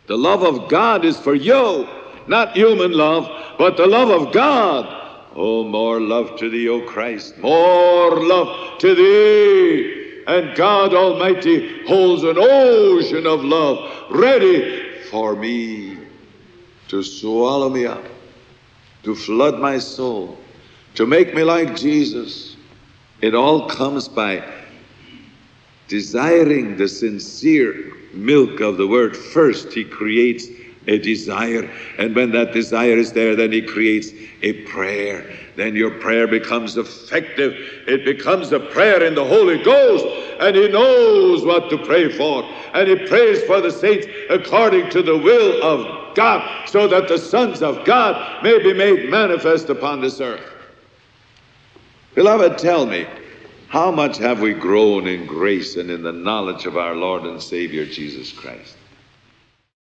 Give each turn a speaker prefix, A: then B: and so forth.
A: The love of God is for you, not human love, but the love of God. Oh, more love to thee, O Christ, more love to thee. And God Almighty holds an ocean of love ready for me to swallow me up, to flood my soul, to make me like Jesus. It all comes by desiring the sincere milk of the Word. First, He creates a desire, and when that desire is there, then He creates a prayer. Then your prayer becomes effective. It becomes a prayer in the Holy Ghost, and He knows what to pray for, and He prays for the saints according to the will of God, so that the sons of God may be made manifest upon this earth. Beloved, tell me, how much have we grown in grace and in the knowledge of our Lord and Savior Jesus Christ?